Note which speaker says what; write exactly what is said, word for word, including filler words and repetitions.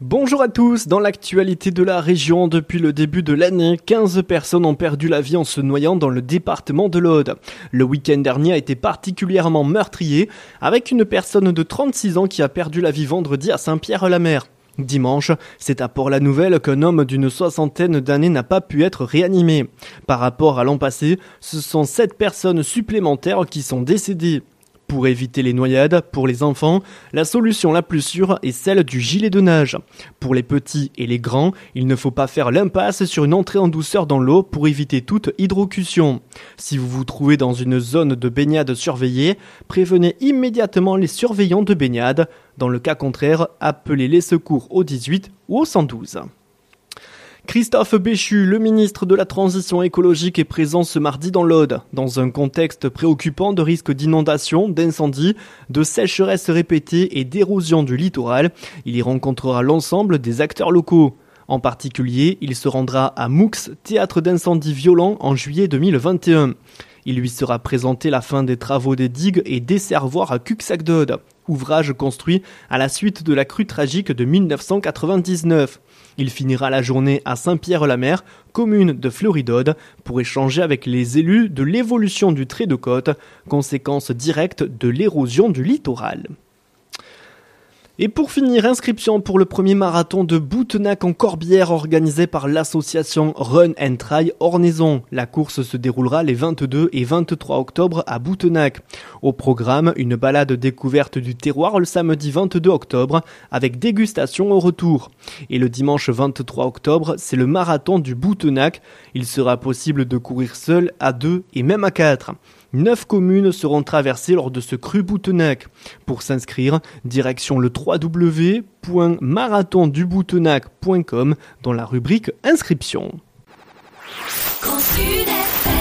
Speaker 1: Bonjour à tous, dans l'actualité de la région, depuis le début de l'année, quinze personnes ont perdu la vie en se noyant dans le département de l'Aude. Le week-end dernier a été particulièrement meurtrier, avec une personne de trente-six ans qui a perdu la vie vendredi à Saint-Pierre-la-Mer. Dimanche, c'est à Port-la-Nouvelle qu'un homme d'une soixantaine d'années n'a pas pu être réanimé. Par rapport à l'an passé, ce sont sept personnes supplémentaires qui sont décédées. Pour éviter les noyades, pour les enfants, la solution la plus sûre est celle du gilet de nage. Pour les petits et les grands, il ne faut pas faire l'impasse sur une entrée en douceur dans l'eau pour éviter toute hydrocution. Si vous vous trouvez dans une zone de baignade surveillée, prévenez immédiatement les surveillants de baignade. Dans le cas contraire, appelez les secours au dix-huit ou au cent douze. Christophe Béchu, le ministre de la Transition écologique, est présent ce mardi dans l'Aude. Dans un contexte préoccupant de risques d'inondation, d'incendie, de sécheresse répétée et d'érosion du littoral, il y rencontrera l'ensemble des acteurs locaux. En particulier, il se rendra à Moux, théâtre d'incendies violents, en juillet deux mille vingt et un. Il lui sera présenté la fin des travaux des digues et desservoirs à Cuxac-d'Aude, ouvrage construit à la suite de la crue tragique de mille neuf cent quatre-vingt-dix-neuf. Il finira la journée à Saint-Pierre-la-Mer, commune de Fleury-d'Aude, pour échanger avec les élus de l'évolution du trait de côte, conséquence directe de l'érosion du littoral. Et pour finir, inscription pour le premier marathon de Boutenac en Corbière organisé par l'association Run and Try Ornaison. La course se déroulera les vingt-deux et vingt-trois octobre à Boutenac. Au programme, une balade découverte du terroir le samedi vingt-deux octobre avec dégustation au retour. Et le dimanche vingt-trois octobre, c'est le marathon du Boutenac. Il sera possible de courir seul, à deux et même à quatre. Neuf communes seront traversées lors de ce cru Boutenac. Pour s'inscrire, direction le w w w point marathon du boutenac point com dans la rubrique inscription.